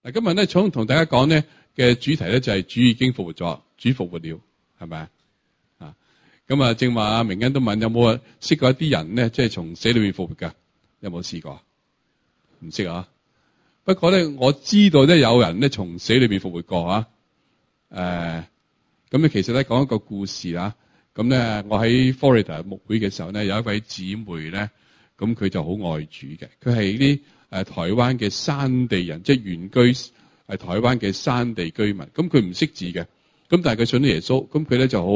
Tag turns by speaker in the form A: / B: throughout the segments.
A: 嗱，今日咧想同大家講咧嘅主題咧就係主已經復活咗，主復活了，係咪啊？咁啊，正話阿明恩都問有冇識過一啲人咧，即係從死裏面復活噶？有冇試過？唔識啊？不過咧，我知道咧有人咧從死裏面復活過啊。咁咧其實咧講一個故事啦。咁咧我喺 Florida 牧會嘅時候咧，有一位姊妹咧，咁佢就好愛主嘅。佢係啲台灣嘅山地人，即係原居係台灣嘅山地居民。咁佢唔識字嘅，咁但係佢信咗耶穌，咁佢咧就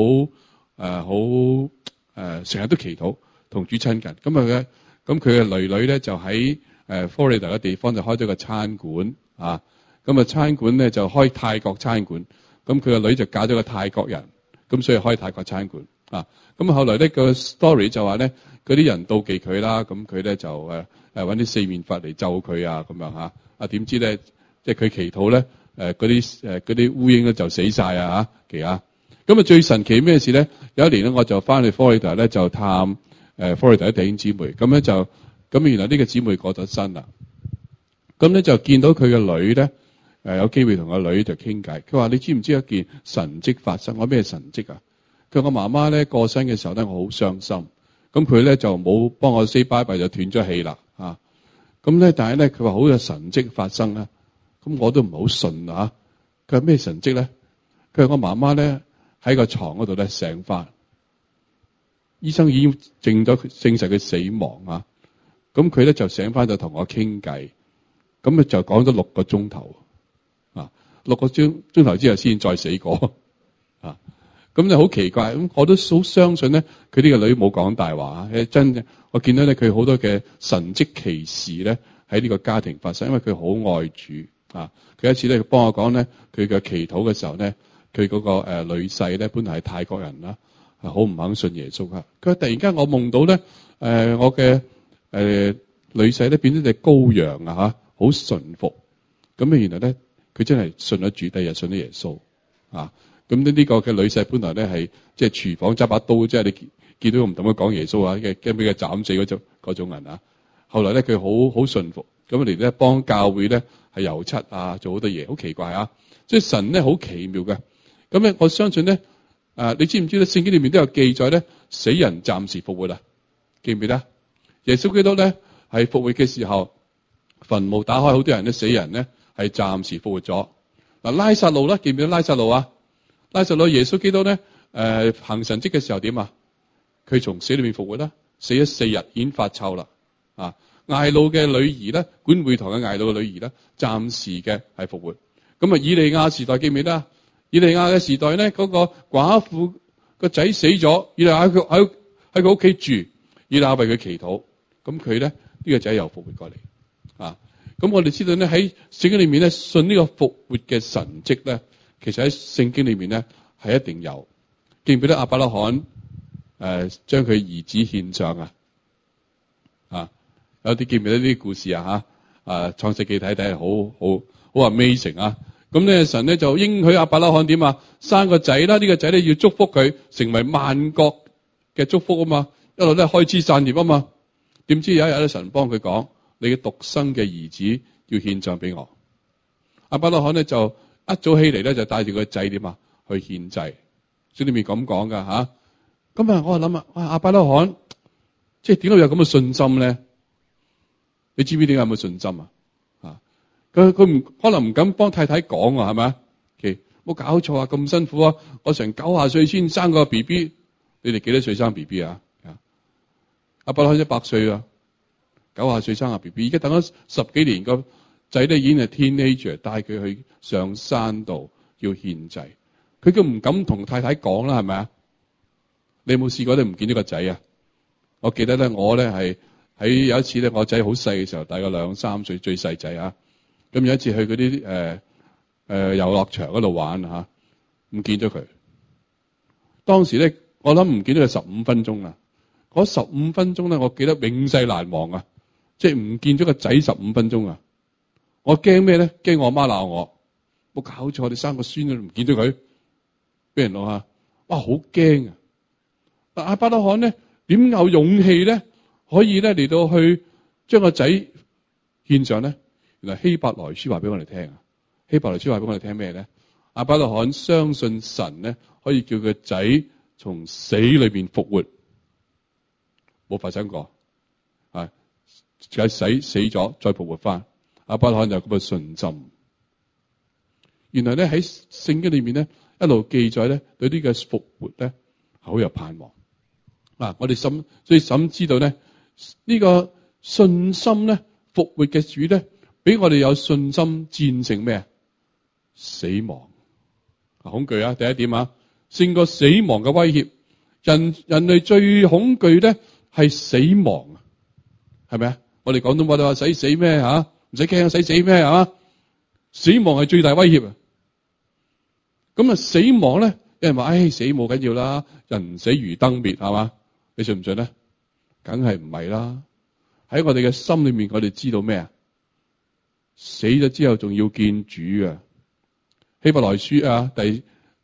A: 成日都祈禱同主親近。咁佢嘅女女咧就喺Florida 嘅地方就開咗個餐館啊。咁啊餐館咧就開泰國餐館。咁佢個女就嫁咗個泰國人，咁所以開泰國餐館啊。咁後來呢個 story 就話咧，嗰啲人妒忌佢啦，咁佢咧就揾啲四面佛嚟咒佢啊，咁樣嚇。啊點知咧，即係佢祈禱咧，嗰啲烏蠅咧就死晒啊嚇奇啊！咁啊最神奇咩事咧？有一年咧，我就翻去 Florida 咧就探Florida 啲弟兄姊妹，咁原來呢個姊妹過咗身啦。咁咧就見到佢嘅女咧。有機會同個女就傾偈，佢話你知唔知一件神蹟發生？我咩神蹟啊？佢話我媽媽咧過身嘅時候咧，我好傷心。咁佢咧就冇幫我 say bye bye 就斷咗氣啦。咁咧但係咧佢話好有神蹟發生啦。咁我都唔好信啊。佢話咩神蹟咧？佢話我媽媽咧喺個床嗰度咧醒翻，醫生已經證實佢死亡啊。咁佢咧就醒翻就同我傾偈，咁咧就講咗6個鐘頭。6個鐘頭之後先再死過啊！咁就好奇怪。咁我都好相信咧，佢呢個女冇講大話。真嘅，我見到咧佢好多嘅神蹟奇事咧喺呢個家庭發生，因為佢好愛主啊！佢有一次咧，佢幫我講咧，佢嘅祈禱嘅時候咧，佢嗰個女婿咧本來係泰國人啦，好唔肯信耶穌啊！佢突然間我夢到咧，我嘅女婿咧變咗隻羔羊啊嚇，好順服。咁原來咧。佢真係信咗主，第日信咗耶穌啊！咁呢個嘅女婿本來咧係即係廚房揸把刀，即係你見到佢唔同佢講耶穌啊，驚俾佢斬死嗰種人啊！後來咧佢好順服，咁嚟咧幫教會咧係油漆啊，做好多嘢，好奇怪啊！即係神咧好奇妙嘅。咁咧我相信咧你知唔知咧？聖經裏面都有記載咧，死人暫時復活啊！記唔記得？耶穌基督咧係復活嘅時候，墳墓打開，好多人咧死人咧。係暫時復活咗。嗱，拉撒路啦，記唔記得拉撒路啊？拉撒路耶穌基督咧，行神蹟嘅時候點啊？佢從死裏面復活啦，死咗4日已經發臭啦。啊，睚魯嘅女兒咧，管會堂嘅睚魯嘅女兒咧，暫時嘅係復活。咁啊，以利亞時代記唔記得啊？以利亞嘅時代咧，嗰個寡婦個仔死咗，以利亞喺佢屋企住，以利亞為佢祈禱，咁佢咧呢個仔又復活過嚟啊。咁我哋知道咧喺聖經裏面咧信呢個復活嘅神蹟咧，其實喺聖經裏面咧係一定有。記唔記得亞伯拉罕將佢兒子獻上啊？有啲記唔記得呢啲故事啊？創世記睇睇係好 amazing 啊！咁咧神咧就應許亞伯拉罕點啊？生個仔啦，呢個仔咧要祝福佢成為萬國嘅祝福啊嘛，一路咧開枝散葉啊嘛。點知有一日咧神幫佢講。你嘅獨生嘅兒子要獻上俾我，亞伯拉罕咧就一早起嚟咧就帶住個仔點啊去獻祭，書裏面咁講噶吓。咁啊，我就諗啊，亞伯拉罕即係點解有咁嘅信心咧？你知唔知點解有咁嘅信心啊？佢唔可能唔敢幫太太講啊，係咪啊？冇搞錯啊，咁辛苦啊！我成90歲先生個 B B， 你哋幾多歲生 B B 啊？亞伯拉罕100歲啊！90歲生下 B B， 而家等咗10幾年，個仔咧已經係 teenager， 帶佢去上山度要獻祭，佢都唔敢同太太講啦，係咪啊？你有冇試過你唔見咗個仔啊？我記得咧，我咧係喺有一次咧，我仔好細嘅時候，大概2、3歲，最細仔啊。咁有一次去嗰啲遊樂場嗰度玩吓，唔見咗佢。當時咧，我諗唔見咗佢15分鐘啊。嗰15分鐘咧，我記得永世難忘啊！即係唔見咗個仔15分鐘啊！我驚咩咧？驚我媽鬧我，冇搞錯，你生個孫都唔見咗佢，俾人鬧下，哇，好驚啊！亞伯拉罕咧點有勇氣咧，可以咧嚟到去將個仔獻上咧？原來希伯來書話俾我哋聽啊， 希伯來書話俾我哋聽咩咧？亞伯拉罕相信神咧，可以叫佢仔從死裏邊復活，冇發生過啊！仔死咗再復活翻，亞伯拉罕有咁嘅信心。原來咧喺聖經裏面咧一路記載咧，對呢個復活咧好有盼望。我哋所以深知道咧呢個信心咧復活嘅主咧，俾我哋有信心戰勝咩啊？死亡。恐懼啊！第一點啊，勝過死亡嘅威脅。人類最恐懼咧係死亡啊，係咪啊？我哋廣東話都話使死咩吓？唔使驚使死咩係嘛？死亡係最大威脅啊！咁啊，死亡咧，有人話死冇緊要啦，人死如燈滅係嘛？你信唔信咧？梗係唔係啦！喺我哋嘅心裏面，我哋知道咩啊？死咗之後仲要見主啊！希伯來書第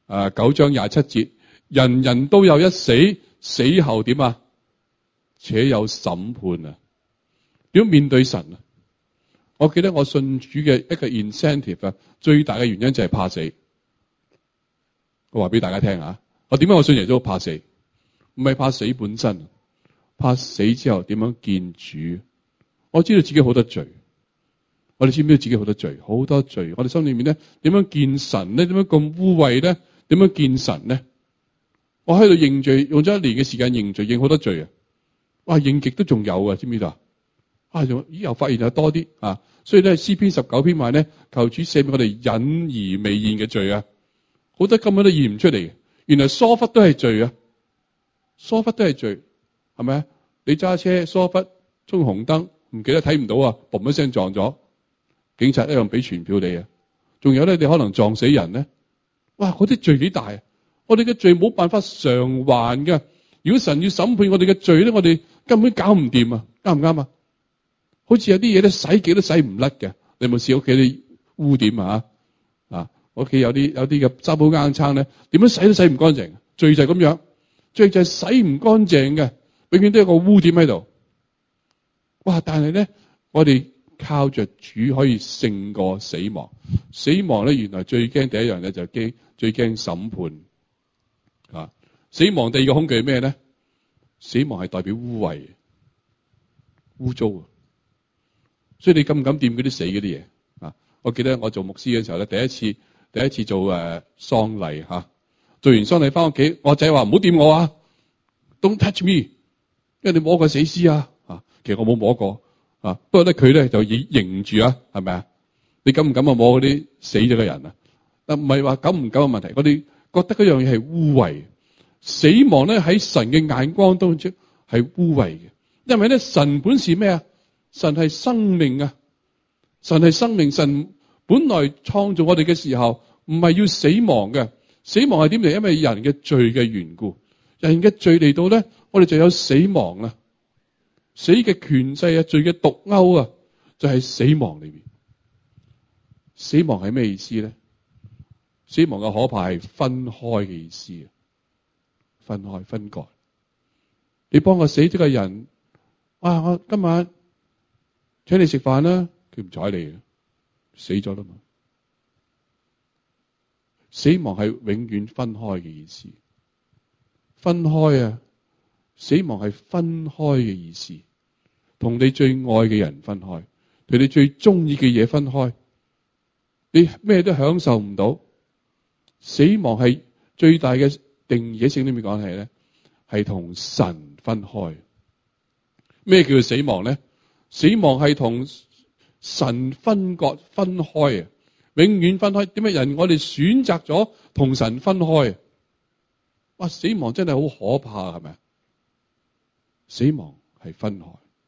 A: 9章27節，人人都有一死，死後點啊？且有審判啊！點樣面對神啊？我記得我信主嘅一個 incentive 最大嘅原因就係怕死。我話俾大家聽啊，我點解我信耶穌怕死？唔係怕死本身，怕死之後點樣見主？我知道自己好多罪。我哋知唔知自己好多罪？好多罪。我哋心裏面咧，點樣見神咧？點樣咁污穢咧？點樣見神咧？我喺度認罪，用咗1年嘅時間認罪，認好多罪啊！哇，認極都仲有啊，知唔知道啊？又發現有多啲啊！所以咧，詩篇19篇話咧，求主赦免我哋隱而未現嘅罪啊！好多根本都現唔出嚟嘅。原來疏忽都係罪啊！疏忽都係罪，係咪啊？你揸車疏忽衝紅燈，唔記得睇唔到啊，嘣一聲撞咗。警察一樣俾傳票你啊！仲有咧，你可能撞死人咧。哇！嗰啲罪幾大啊！我哋嘅罪冇辦法償還㗎。如果神要審判我哋嘅罪咧，我哋根本搞唔掂啊！啱唔啱啊？好似有啲嘢咧，洗幾都洗唔甩嘅。你有冇試屋企啲污點啊？我屋企有啲嘅沙煲罌罉咧，點樣洗都洗唔乾淨。罪就係咁樣，罪就係洗唔乾淨嘅，永遠都有個污點喺度。哇！但係咧，我哋靠着主可以勝過死亡。死亡咧，原來最驚第一樣嘢就係最驚審判啊！死亡第二個恐懼係咩咧？死亡係代表污穢、污糟啊！所以你敢唔敢掂嗰啲死嗰啲嘢啊？我記得我做牧師嘅時候咧，第一次做喪禮吓，做完喪禮翻屋企，我仔話唔好掂我啊 ，Don't touch me， 因為你摸過死屍啊！其實我冇摸過。不過咧佢咧就認住啊，係咪啊？你敢唔敢摸嗰啲死咗嘅人啊？唔係話敢唔敢嘅問題，我哋覺得嗰樣嘢係污穢。死亡咧喺神嘅眼光當中係污穢嘅，因為咧神本是咩啊？神係生命啊！神係生命，神本來創造我哋嘅時候唔係要死亡嘅，死亡係點嚟？因為人嘅罪嘅緣故，人嘅罪嚟到咧，我哋就有死亡啊！死嘅權勢啊，罪嘅毒鈎啊，就係死亡裏面。死亡係咩意思咧？死亡嘅可怕係分開嘅意思啊！分開、分割。你幫個死咗嘅人，我今晚請你食飯啦，佢唔睬你嘅，死咗啦嘛。死亡係永遠分開嘅意思。分開啊！死亡係分開嘅意思，同你最愛嘅人分開，同你最中意嘅嘢分開，你咩都享受唔到。死亡係最大嘅定義，喺聖經裏面講係咧，係同神分開。咩叫做死亡咧？死亡係同神分割、分開啊，永遠分開。點解人我哋選擇咗同神分開？哇！死亡真係好可怕，係咪？死亡係分開，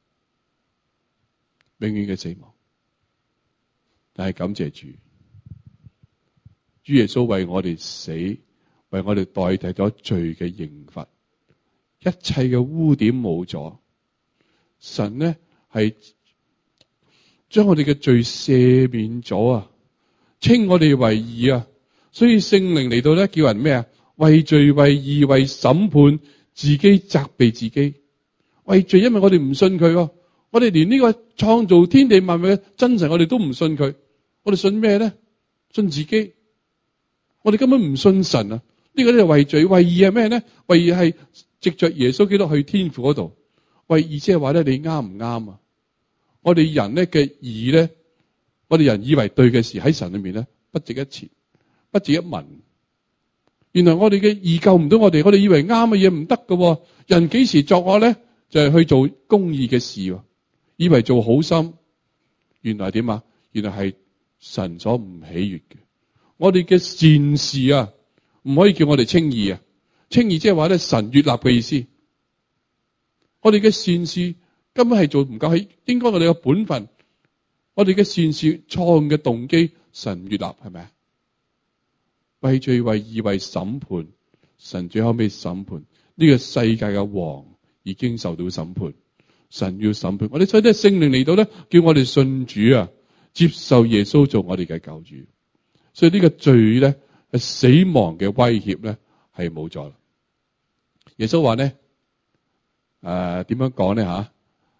A: 永遠嘅死亡。但係感謝主，主耶穌為我哋死，為我哋代替咗罪嘅刑罰，一切嘅污點冇咗。神呢係將我哋嘅罪赦免咗啊，稱我哋為義啊。所以聖靈嚟到咧，叫人咩啊？為罪、為義、為審判，自己責備自己。為罪，因為我哋唔信佢，我哋連呢個創造天地萬物嘅真神，我哋都唔信佢。我哋信咩咧？ 信自己。我哋根本唔信神啊！呢個咧係為罪，為義係咩咧？為義係藉着耶穌基督去天父嗰度。為義即係話咧，你啱唔啱啊？我哋人咧嘅義咧，我哋人以為對嘅事喺神裏面咧，不值一錢，不值一文。原來我哋嘅義救唔到我哋，我哋以為啱嘅嘢唔得㗎。人幾時作惡咧？就係去做公義嘅事，以為做好心，原來點啊？原來係神所唔喜悅嘅。我哋嘅善事啊，唔可以叫我哋稱義啊！稱義即係話咧，神悅納嘅意思。我哋嘅善事根本係做唔夠，係應該我哋嘅本分。我哋嘅善事錯誤嘅動機，神悅納係咪啊？為罪、為義、為審判，神最後尾審判呢個世界嘅王已經受到審判，神要審判我哋，所以咧聖靈嚟到咧，叫我哋信主啊，接受耶穌做我哋嘅救主。所以呢個罪咧，死亡嘅威脅咧係冇咗啦。耶穌話咧，點樣講咧吓？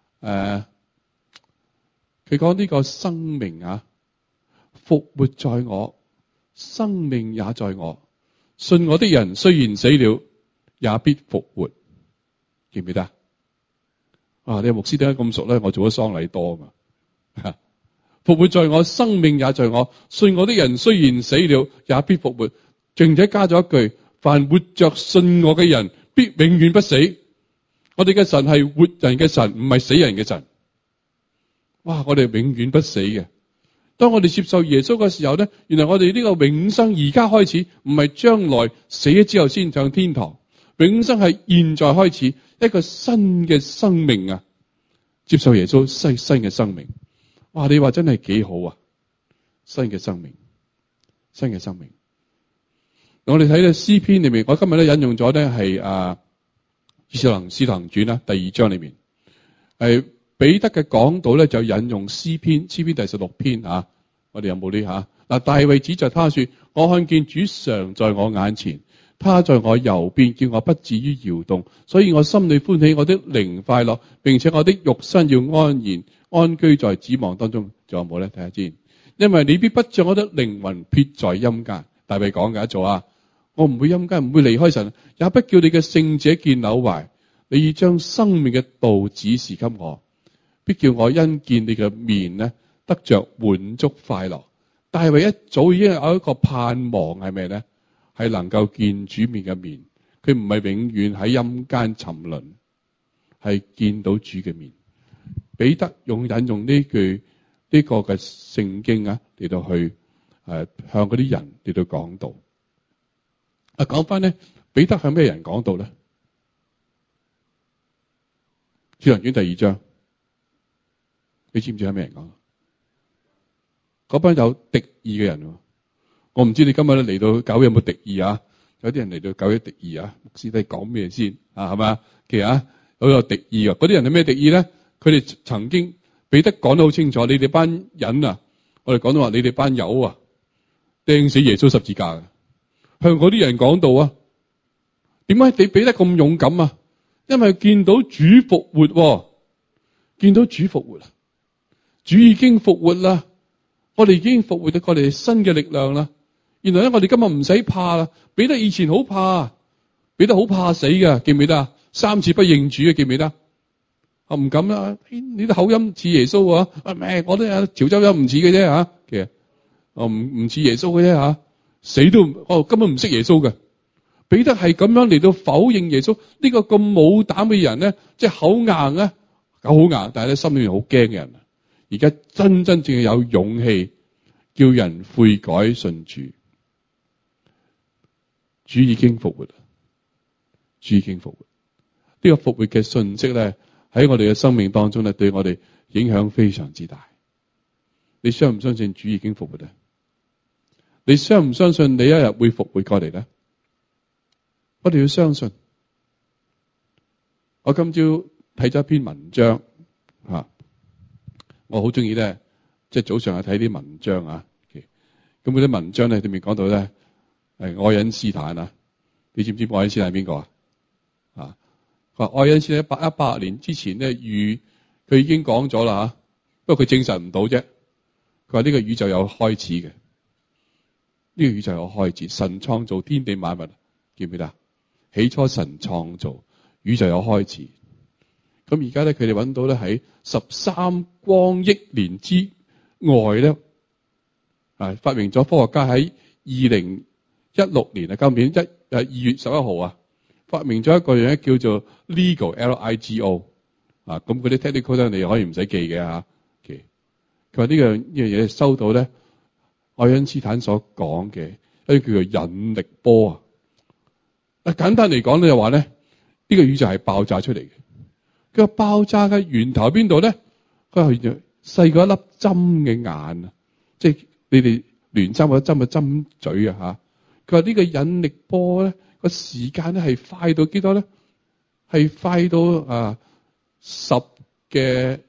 A: 佢講呢個生命啊，復活在我，生命也在我。信我的人雖然死了，也必復活。記唔記得啊？你牧師點解咁熟咧？我做咗喪禮多啊嘛。復活在我，生命也在我。信我的人雖然死了，也必復活。並且加咗一句：凡活着信我嘅人，必永遠不死。我哋嘅神係活人嘅神，唔係死人嘅神。哇！我哋永遠不死嘅。當我哋接受耶穌嘅時候咧，原來我哋呢個永生而家開始，唔係將來死咗之後先上天堂。永生係現在開始，一個新嘅生命啊！接受耶穌新嘅生命。哇！你話真係幾好啊！新嘅生命，新嘅生命。我哋睇到詩篇裏面，我今日咧引用咗咧係使徒行傳啦，第2章裏面係彼得嘅講道咧，就引用詩篇第16篇啊。我哋有冇呢吓？嗱，大衛指着他說：我看見主常在我眼前，他在我右邊，叫我不至於搖動。所以我心裏歡喜，我的靈快樂，並且我的肉身要安然安居在指望當中。仲有冇咧？睇下先。因為你必不將我的靈魂撇在陰間。大衛講嘅一座啊，我唔會陰間，唔會離開神，也不叫你嘅聖者見朽壞。你要將生命嘅道指示給我，必叫我因見你嘅面呢，得着滿足快樂。大衛一早已經有一個盼望係咩咧？係能夠見主面嘅面。佢唔係永遠喺陰間沉淪，係見到主嘅面。彼得引用呢句呢個嘅聖經啊，嚟到去向嗰啲人嚟到講道。講翻咧，彼得向咩人講道咧？使徒行傳第2章，你知唔知係咩人講？嗰班有敵意嘅人。我唔知你今日咧嚟到教會有冇敵意啊？有啲人嚟到教會敵意啊，牧師都係講咩先啊？係咪？其實好有敵意啊！嗰啲人係咩敵意咧？佢哋曾經彼得講得好清楚，你哋班人啊，我哋講到話你哋班友啊，釘死耶穌十字架嘅，向嗰啲人講道啊。點解你彼得咁勇敢啊？因為見到主復活，見到主復活啦，主已經復活啦，我哋已經復活到我哋新嘅力量啦。原來咧，我哋今日唔使怕啦。彼得以前好怕，彼得好怕死嘅，記唔記得啊？3次不認主嘅，記唔記得？我唔敢啦，你啲口音似耶穌啊？我都有潮州音唔似嘅啫吓，其實我唔似耶穌嘅啫吓，死都根本唔識耶穌嘅。彼得係咁樣嚟到否認耶穌，呢個咁冇膽嘅人咧，即係口硬啊，好硬，但係咧心裏面好驚嘅人，而家真正有勇氣叫人悔改信主。主已經復活啦，主已經復活。呢個復活嘅訊息咧，喺我哋嘅生命當中咧，對我哋影響非常之大。你相唔相信主已經復活咧？你相唔相信你一日會復活過嚟咧？我哋要相信。我今朝睇咗一篇文章吓，我好中意咧，即係早上去睇啲文章啊。咁嗰啲文章咧，裏面講到咧，係愛因斯坦啊。你知唔知愛因斯坦係邊個啊？佢話愛因斯坦180年之前咧，佢已經講咗啦吓，不過佢證實唔到啫。佢話呢個宇宙有開始嘅。 呢個宇宙有開始，神創造天地萬物，記唔記得？起初神創造宇宙有開始。咁而家咧，佢哋揾到咧喺13光億年之外咧，發明咗科學家喺2016年啊，今年2月11號啊，發明咗一個嘢叫做 LIGO LIGO 啊，咁嗰啲 technical 咧你可以唔使記嘅嚇。佢話呢樣嘢收到咧，愛因斯坦所講嘅一個叫做引力波啊。簡單嚟講咧，就話咧呢個宇宙係爆炸出嚟嘅。佢話爆炸嘅源頭喺邊度咧？佢話細過一粒針嘅眼啊，即係你哋聯針嗰針嘅針嘴啊嚇。佢話呢個引力波咧個時間咧係快到幾多咧？係快到10嘅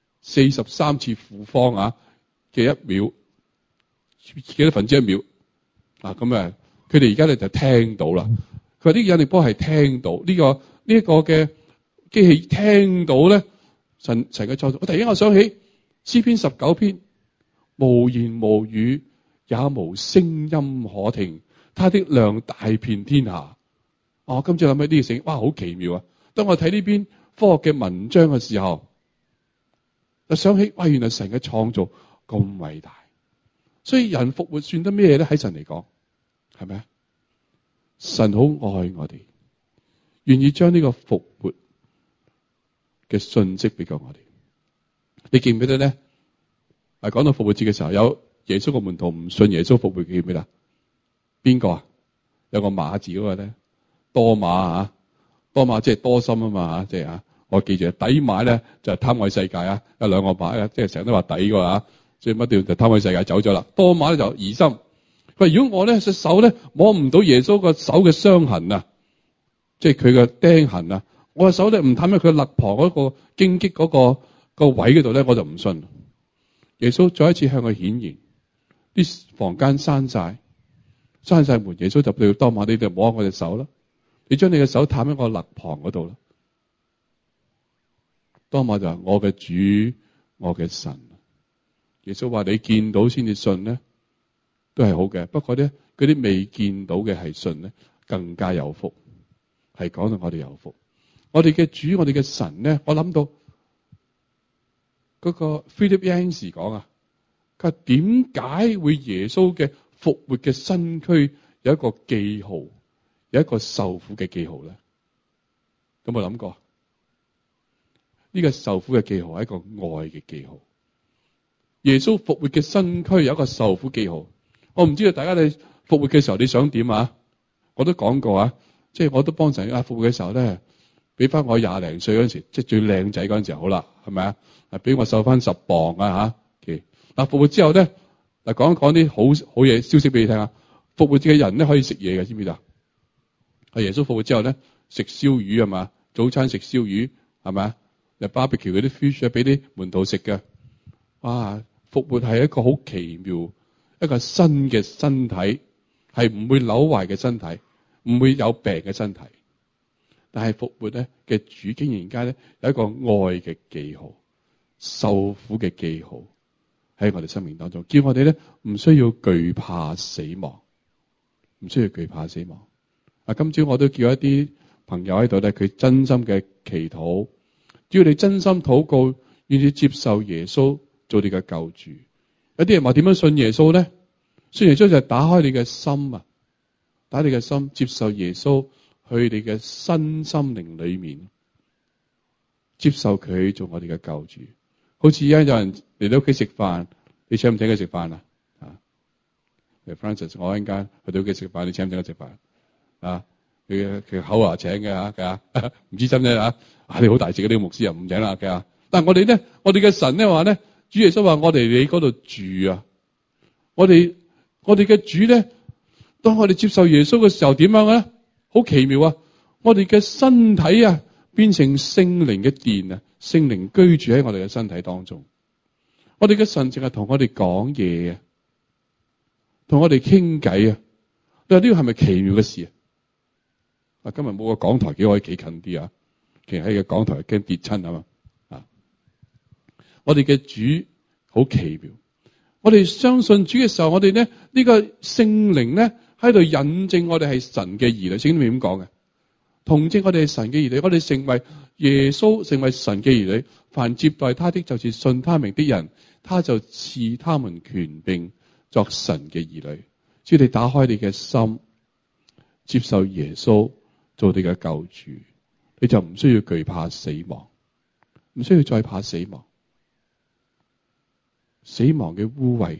A: 43次負方嘅1秒，幾多分之1秒啊？咁佢哋而家咧就聽到啦。佢話呢個引力波係聽到呢個嘅機器聽到咧神嘅創造。我突然間我想起詩篇19篇，無言無語也無聲音可聽，他的量大遍天下。我今次諗起呢個聖經，哇，好奇妙啊！當我睇呢篇科學嘅文章嘅時候，就想起，哇，原來神嘅創造咁偉大。所以人復活算得咩咧？喺神嚟講，係咪啊？神好愛我哋，願意將呢個復活嘅訊息俾過我哋。你記唔記得咧？講到復活節嘅時候，有耶穌嘅門徒唔信耶穌復活，記唔記得？邊個啊？有個馬字嗰個咧，多馬多馬即係多心啊嘛，即係我記住，底馬咧就係貪愛世界啊，有兩個馬即係成日都話底個所以乜都要就貪愛世界走咗啦。多馬咧就疑心，佢話如果我咧隻手咧摸唔到耶穌個手嘅傷痕啊，即係佢嘅釘痕啊，我嘅手咧唔探喺佢肋旁嗰個荊棘嗰個位嗰度咧，我就唔信。耶穌再一次向佢顯現，啲房間閂晒門，耶穌就對多馬，你哋摸我隻手啦，你將你嘅手探喺我肋旁嗰度啦。多馬就話：我嘅主，我嘅神。耶穌話：你見到先至信咧，都係好嘅。不過咧，嗰啲未見到嘅係信咧，更加有福。係講到我哋有福。我哋嘅主，我哋嘅神咧，我諗到嗰個 Philip Yancey 講佢話點解會耶穌嘅復活嘅身軀有一個記號，有一個受苦嘅記號咧？有冇諗過？呢個受苦嘅記號係一個愛嘅記號。耶穌復活嘅身軀有一個受苦記號。我唔知道大家你復活嘅時候你想點啊？我都講過即係我都幫神復活嘅時候咧，俾翻我20零歲嗰陣時，即係最靚仔嗰陣時好啦，係咪俾我瘦翻10磅嗱，復活之後咧，講一講啲好嘢消息俾你聽啊！復活嘅人咧可以食嘢嘅，知唔知道？耶穌復活之後咧，食燒魚係嘛？早餐食燒魚係咪？又barbecue嗰啲 fish 俾啲門徒食嘅。哇！復活係一個好奇妙，一個新嘅身體，係唔會朽壞嘅身體，唔會有病嘅身體。但係復活咧嘅主竟然間咧有一個愛嘅記號，受苦嘅記號喺我哋生命當中，叫我哋咧唔需要懼怕死亡，唔需要懼怕死亡。今朝我都叫一啲朋友喺度咧，佢真心嘅祈禱，只要你真心禱告，願意接受耶穌做你嘅救主。有啲人話點樣信耶穌咧？信耶穌就係打開你嘅心打你嘅心，接受耶穌去你嘅身心靈裏面，接受佢做我哋嘅救主。好似有人嚟到屋企食飯，你請唔請佢食飯啊？Francis， 我一陣間去到屋企食飯，你請唔請佢食飯佢口請嘅唔知真唔真你好大隻嘅呢個牧師又唔請啦嘅。但係我哋咧，我哋嘅神咧話咧，主耶穌話我哋你嗰度住我哋嘅主咧，當我哋接受耶穌嘅時候點樣咧？好奇妙我哋嘅身體變成聖靈嘅殿聖靈居住喺我哋嘅身體當中。我哋嘅神淨係同我哋講嘢同我哋傾偈你話呢個係咪奇妙嘅事今日冇個講台，幾可以企近啲其實喺個講台驚跌親嘛我哋嘅主好奇妙， 我哋相信主嘅時候，我哋咧呢個聖靈咧喺度引證我哋係神嘅兒女。聖經點講嘅？同證我哋係神嘅兒女，我哋成為耶穌，成為神嘅兒女。凡接待他的，就是信他名的人，他就賜他們權柄作神嘅兒女。只要你打開你嘅心，接受耶穌做你嘅救主，你就唔需要懼怕死亡，唔需要再怕死亡。死亡嘅污穢，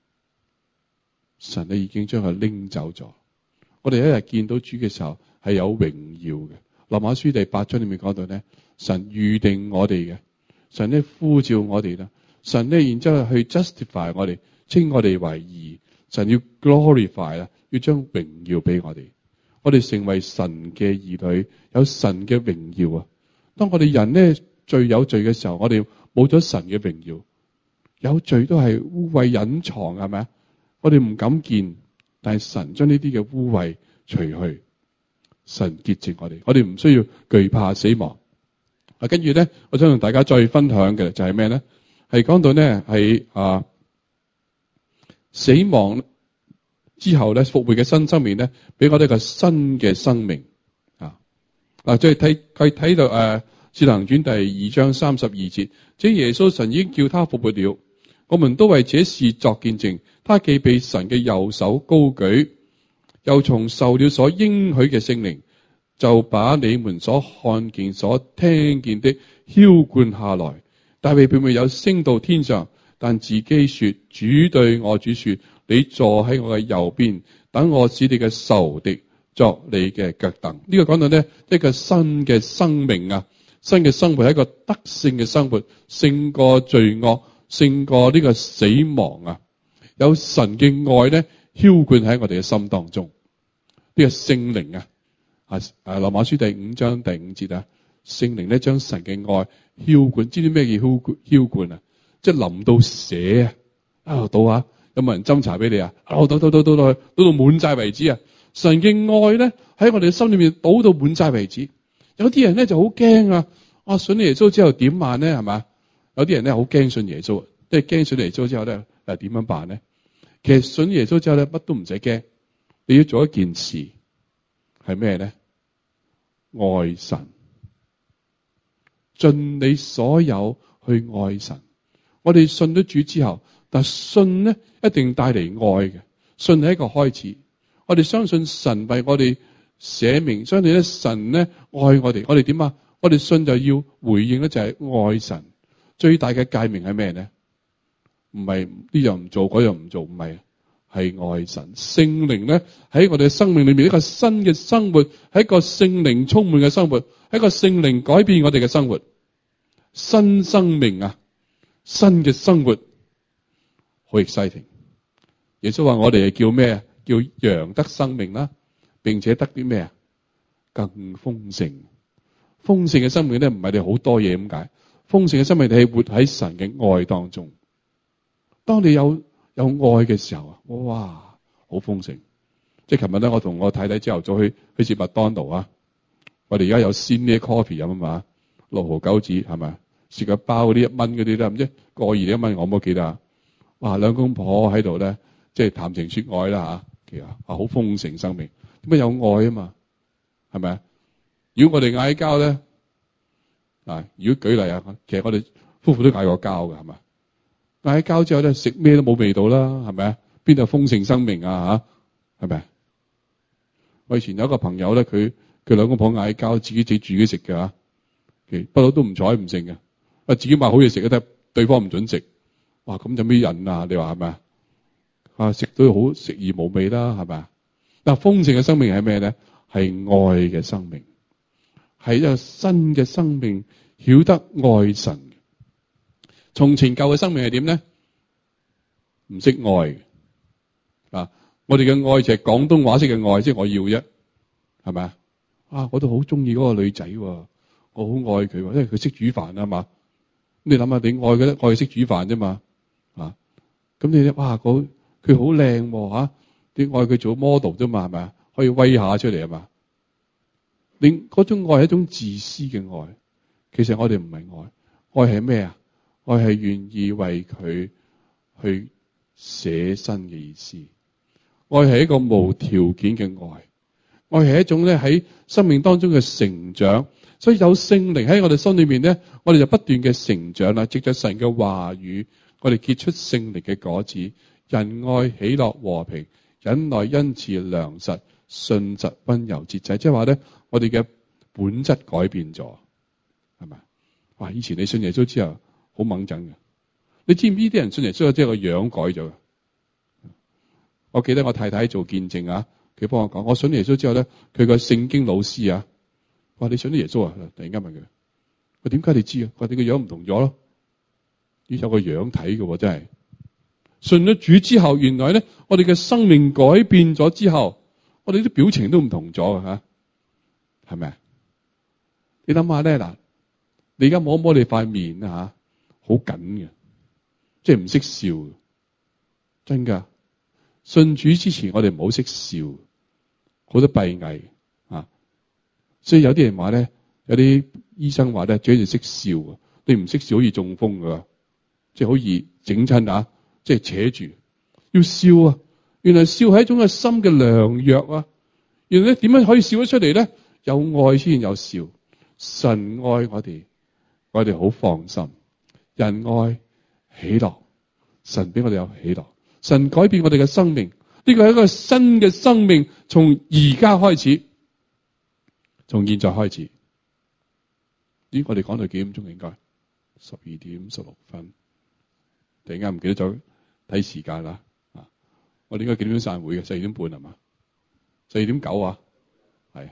A: 神已經將佢拎走咗。我哋一日見到主嘅時候係有榮耀嘅。羅馬書第8章裏面講到咧，神預定我哋嘅，神咧呼召我哋啦，神咧然之後去 justify 我哋，稱我哋為義，神要 glorify 啦，要將榮耀俾我哋。我哋成為神嘅兒女，有神嘅榮耀啊！當我哋人咧罪有罪嘅時候，我哋冇咗神嘅榮耀。有罪都係污穢隱藏，係咪啊？我哋唔敢見，但係神將呢啲嘅污穢除去，神潔淨我哋唔需要懼怕死亡。跟住咧，我想同大家再分享嘅就係咩咧？係講到咧係死亡之後咧復活嘅新生命咧，俾我哋一個新嘅生命啊！再睇到《使徒行傳》第2章32節，這耶穌神已經叫他復活了。我們都為這事作見證，他既被神嘅右手高舉，又從受了所應許嘅聖靈，就把你們所看見、所聽見的澆灌下來。大衛並沒有升到天上，但自己說：主對我主說，你坐喺我嘅右邊，等我使你嘅仇敵作你嘅腳凳。呢個講到呢一個新嘅生命啊，新嘅生活係一個得勝嘅生活，勝過罪惡，勝過呢個死亡啊！有神嘅愛咧澆灌喺我哋嘅心當中。呢個聖靈羅馬書第5章第5節啊，聖靈咧將神嘅愛澆灌。知唔知咩叫澆灌啊？即係淋到瀉啊！倒下，有冇人斟茶俾你啊？倒到滿晒為止啊！神嘅愛咧喺我哋嘅心裏面倒到滿晒為止。有啲人咧就好驚啊！信耶穌之後點辦咧？係嘛？有啲人咧好驚信耶穌，即係驚信耶穌之後咧，點樣辦咧？其實信耶穌之後咧，乜都唔使驚，你要做一件事，係咩咧？愛神，盡你所有去愛神。我哋信咗主之後，但信咧一定帶嚟愛嘅，信係一個開始。我哋相信神為我哋寫明，相信咧神咧愛我哋。我哋點啊？我哋信就要回應咧，就係愛神。最大嘅誡命係咩咧？唔係呢樣唔做，嗰樣唔做，唔係，係愛神。聖靈咧喺我哋嘅生命裏面一個新嘅生活，係一個聖靈充滿嘅生活，係一個聖靈改變我哋嘅生活，新生命啊，新嘅生活，好 exciting。耶穌話我哋係叫咩啊？叫羊得生命啦，並且得啲咩啊？更豐盛。豐盛嘅生命咧，唔係你好多嘢咁解。豐盛嘅生命，你係活喺神嘅愛當中。當你有愛嘅時候啊，哇，好豐盛！即係琴日咧，我同我太太朝頭早去食麥當勞啊。我哋而家有senior coffee 飲啊嘛，6毫9子係咪？食個包嗰啲1蚊嗰啲啦，唔知過2 1蚊，我冇記得啊。哇，兩公婆喺度咧，即係談情說愛啦吓，其實好豐盛生命。點解有愛啊嘛？係咪啊？如果我哋嗌交咧，如果舉例啊，其實我哋夫婦都嗌過交㗎，係咪？嗌交之後咧，食咩都冇味道啦，係咪啊？邊度有豐盛生命啊？吓，係咪？我以前有一個朋友咧，佢兩公婆嗌交，自己煮食嘅吓，不嬲都唔睬唔剩嘅，自己買好嘢食都得，對方唔准食，哇！咁就咩人啊？你話係咪啊？食到好食而無味啦，係咪啊？嗱，豐盛嘅生命係咩咧？係愛嘅生命，係一個新嘅生命，曉得愛神。從前舊嘅生命係點咧？唔識愛啊！我哋嘅愛就係廣東話式嘅愛，即係我要啫，係咪啊？我都好中意嗰個女仔，我好愛佢，因為佢識煮飯啊嘛。你諗下，你愛佢咧，愛佢識煮飯啫嘛。咁你咧，哇，佢好靚吓，你愛佢做 model 啫嘛，係咪啊？可以威下出嚟啊嘛。你嗰種愛係一種自私嘅愛，其實我哋唔係愛，愛係咩啊？愛係願意為佢去捨身嘅意思。愛係一個無條件嘅愛，愛係一種咧喺生命當中嘅成長。所以有聖靈喺我哋心裏面咧，我哋就不斷嘅成長啦。藉着神嘅話語，我哋結出聖靈嘅果子：仁愛、喜樂、和平、忍耐、恩慈、良實、信實、溫柔、節制。即係話咧，我哋嘅本質改變咗，係咪？哇！以前你信耶穌之後好猛整嘅，你知唔知呢啲人信耶穌之後個樣改咗嘅？我記得我太太做見證啊，佢幫我講，我信耶穌之後咧，佢個聖經老師啊。話你信咗耶穌啊？突然間問佢，佢點解你知啊？佢話你個樣唔同咗咯，要有個樣睇嘅，真係。信咗主之後，原來咧，我哋嘅生命改變咗之後，我哋啲表情都唔同咗嘅吓，係咪啊？你諗下咧，嗱，你而家摸摸你塊面啊吓，好緊嘅，即係唔識笑，真噶。信主之前，我哋唔好識笑，好多閉翳。所以有啲人話咧，有啲醫生話咧，最緊要識笑啊！你唔識笑，好易中風噶，即係好易整親啊！即係扯住，要笑啊！原來笑係一種嘅心嘅良藥啊！原來咧點樣可以笑得出嚟咧？有愛先有笑。神愛我哋，我哋好放心。仁愛、喜樂，神俾我哋有喜樂。神改變我哋嘅生命，呢個係一個新嘅生命，從而家開始。從現在開始，咦？我哋講到幾點鐘應該？12:16。突然間唔記得咗睇時間啦。我哋應該幾點鐘散會嘅？4:30係嘛？4:9啊？係。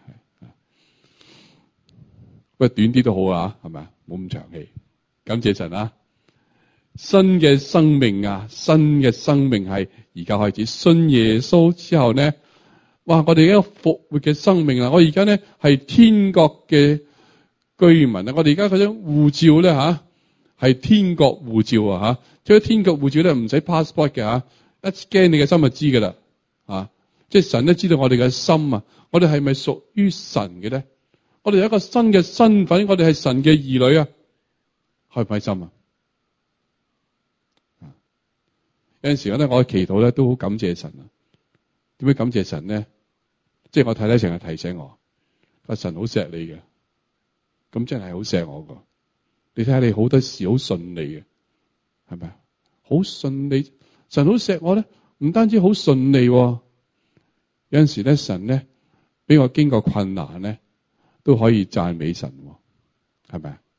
A: 不過短啲都好啊，係咪啊？冇咁長氣。感謝神啊！新嘅生命啊，新嘅生命係而家開始。信耶穌之後呢？哇！我哋一個復活嘅生命啊！我而家咧係天國嘅居民啊！我哋而家嗰張護照咧係天國護照啊吓！即係天國護照咧唔使 passport 嘅吓，一 scan 你嘅心就知噶啦即係神都知道我哋嘅心啊！我哋係咪屬於神嘅咧？我哋有一個新嘅身份，我哋係神嘅兒女啊！開唔開心啊？有陣時咧，我祈禱咧都好感謝神啊！點樣感謝神咧？即係我太太成日提醒我，阿神好錫你嘅，咁真係好錫我噶。你睇下你好多事好順利嘅，係咪啊？好順利，神好錫我咧，唔單止好順利，有陣時咧神咧俾我經過困難咧，都可以讚美神，係咪啊？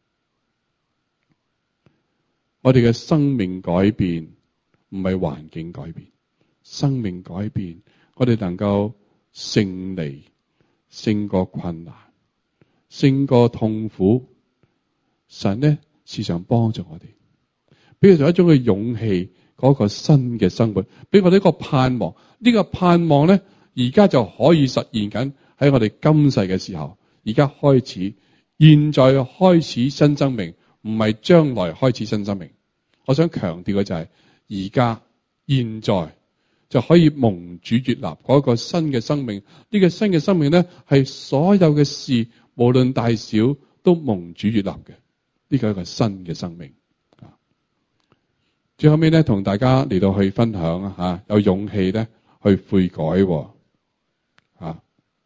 A: 我哋嘅生命改變唔係環境改變，生命改變，我哋能夠勝利，勝過困難，勝過痛苦。神咧時常幫助我哋，俾佢一種嘅勇氣，嗰個新嘅生活，俾我哋一個盼望。呢個盼望咧，而家就可以實現緊喺我哋今世嘅時候。而家開始，現在開始新生命，唔係將來開始新生命。我想強調嘅就係而家現在。就可以蒙主悅納嗰個新嘅生命。呢個新嘅生命咧，係所有嘅事，無論大小，都蒙主悅納嘅。呢個係一個新嘅生命。最後尾咧，同大家嚟到去分享啊，有勇氣咧去悔改啊。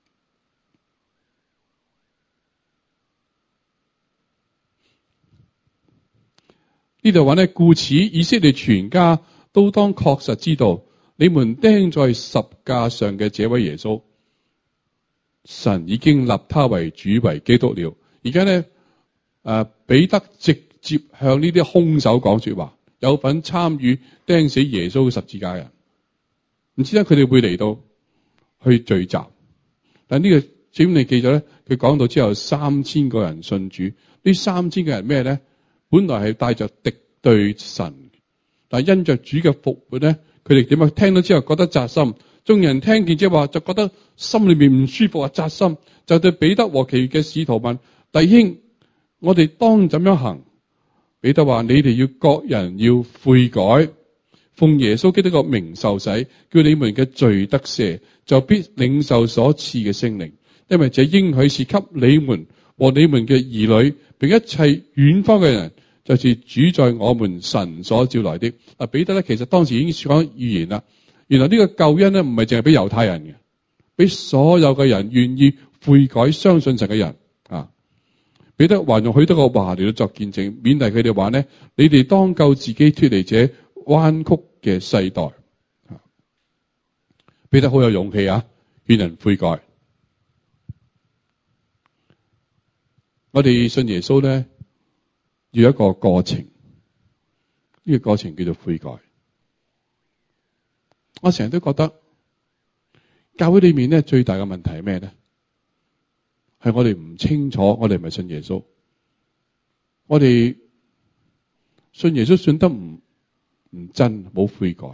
A: 呢度話咧，故此以色列全家都當確實知道。你們釘在十架上嘅這位耶穌，神已經立他為主為基督了。而家咧，彼得直接向呢啲兇手講說話，有份參與釘死耶穌嘅十字架人。唔知咧佢哋會嚟到去聚集，但呢個聖經記咗咧，佢講到之後3000個人信主。呢3000個人咩咧？本來係帶着敵對神，但係因着主嘅復活咧。佢哋點啊？聽到之後覺得扎心，眾人聽見之後話就覺得心裏面唔舒服啊，扎心，就對彼得和其餘嘅使徒問：弟兄，我哋當怎樣行？彼得話：你哋要各人要悔改，奉耶穌基督嘅名受洗，叫你們嘅罪得赦，就必領受所賜嘅聖靈。因為這應許是給你們和你們嘅兒女，並一切遠方嘅人， 就是主在我們神所召來的。彼得咧其實當時已經講預言啦。原來呢個救恩咧唔係淨係俾猶太人嘅，俾所有嘅人願意悔改相信神嘅人啊。彼得還用許多個話嚟到作見證，勉勵佢哋話咧：你哋當救自己脫離這彎曲嘅世代。彼得好有勇氣啊，勸人悔改。我哋信耶穌咧，要有一個過程，呢個過程叫做悔改。我成日都覺得教會裏面咧最大嘅問題係咩咧？係我哋唔清楚，我哋唔係信耶穌。我哋信耶穌信得唔真，冇悔改。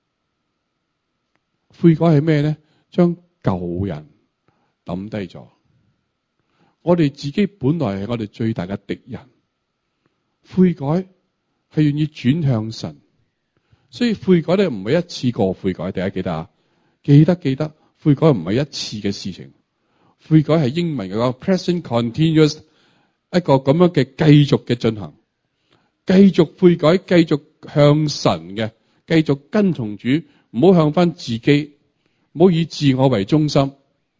A: 悔改係咩咧？將舊人抌低咗。我哋自己本來係我哋最大嘅敵人。悔改係願意轉向神，所以悔改咧唔係一次過悔改。大家記得啊？記得，悔改唔係一次嘅事情。悔改係英文嘅講 present continuous， 一個咁樣嘅繼續嘅進行，繼續悔改，繼續向神嘅，繼續跟從主，唔好向翻自己，唔好以自我為中心。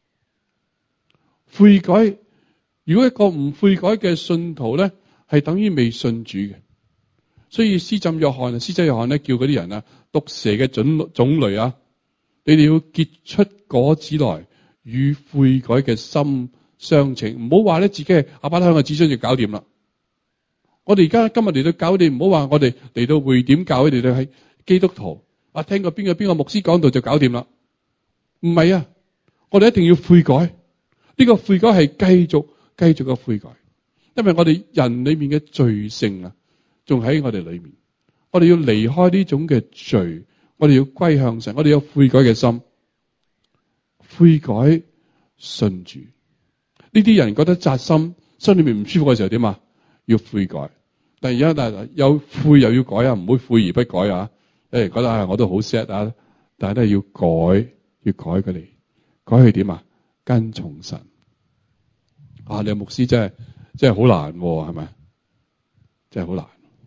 A: 悔改，如果一個唔悔改嘅信徒咧，係等於未信主嘅。所以施浸約翰咧叫嗰啲人啊，毒蛇嘅種類啊，你哋要結出果子來，與悔改嘅心相稱。唔好話咧自己係亞伯拉罕嘅子孫就搞掂啦。我哋今日嚟到教會，唔好話我哋嚟到會點教會，嚟到係基督徒啊，聽過邊個牧師講道就搞掂啦。唔係啊，我哋一定要悔改。呢個悔改係繼續嘅悔改，因為我哋人裏面嘅罪性啊，仲喺我哋裏面。我哋要離開呢種嘅罪，我哋要歸向神，我哋有悔改嘅心，悔改信主。呢啲人覺得扎心裏面唔舒服嘅時候點啊？要悔改。但係有悔又要改啊，唔會悔而不改啊。覺得我都好 sad 啊，但係都係要改佢哋，改去點啊？跟從神。啊，你牧師真係好難，係咪？真係好難。